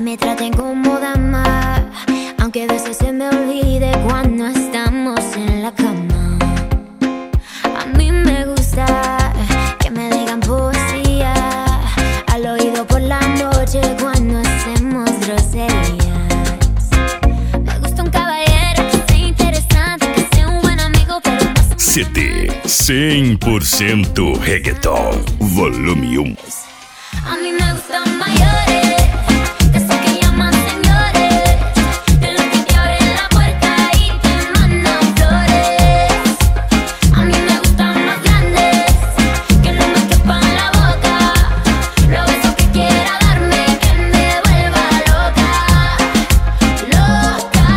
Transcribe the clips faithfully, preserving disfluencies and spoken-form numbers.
me traten como dama, aunque a veces se me olvide cuando estamos en la cama. A mí me gusta que me digan poesía al oído por la noche cuando hacemos groserías. Me gusta un caballero que sea interesante, que sea un buen amigo, pero no C D cem por ciento Reggaeton, volume um. A mí me gustan mayores, de esos que llaman señores, de los que te abren la puerta y te mandan flores. A mí me gustan más grandes, que no me quepan la boca, los besos que quiera darme, que me vuelva loca, loca,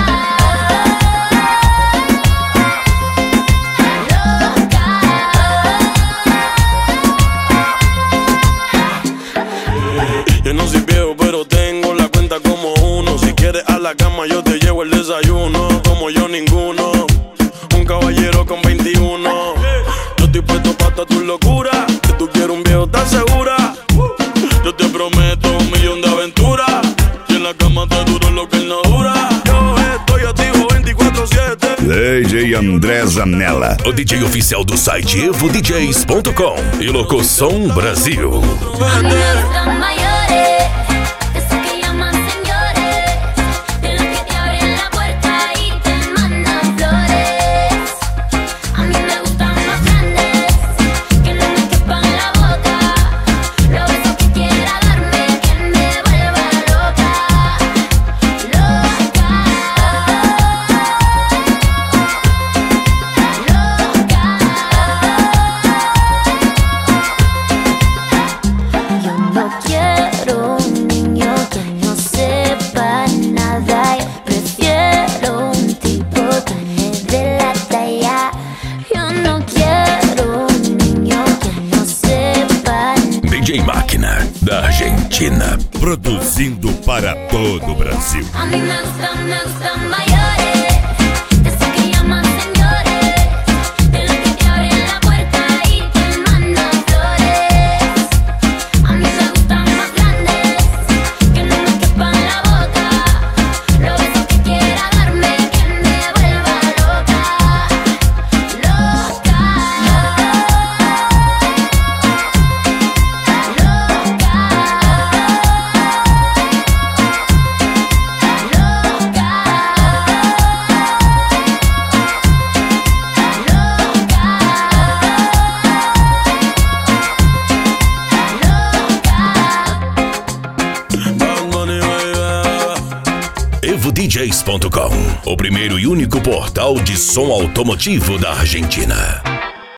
Yo no soy viejo, pero tengo la cuenta como uno. Si quieres a la cama, yo te llevo el desayuno. Como yo, ninguno. Un caballero con veintiuno. Yo estoy puesto pa' toda tu locura. Que tú quieres un viejo, ¿estás segura? Yo te prometo un millón de aventuras. Y en la cama te duro lo que él no dura. Yo estoy activo veinticuatro siete. D J André Zanella, o D J oficial do site evo d js ponto com e Locosom Brasil. A mí me gustan mayores, de esos que llaman señores, de los que te abren la puerta y te mandan flores. A mí me gustan más grandes, que no me quepan la boca, los besos que quiera darme, que me vuelva loca, loca, loca. Yo no quiero un niño que no sepa nada. Yo prefiero un tipo que me dé la talla. Yo no quiero un niño que no sepa nada. D J Máquina, da Argentina, produzindo para todo o Brasil. A mí me gustan, me gustan mayores, de esos que llaman señores, de los que te abren la puerta y te mandan flores. A mí me gustan más grandes, que no me quepan la boca, los besos que quiera darme, que me vuelva loca, loca, Bad Bunny, baby. evo d js ponto com, o primeiro e único portal de som automotivo da Argentina.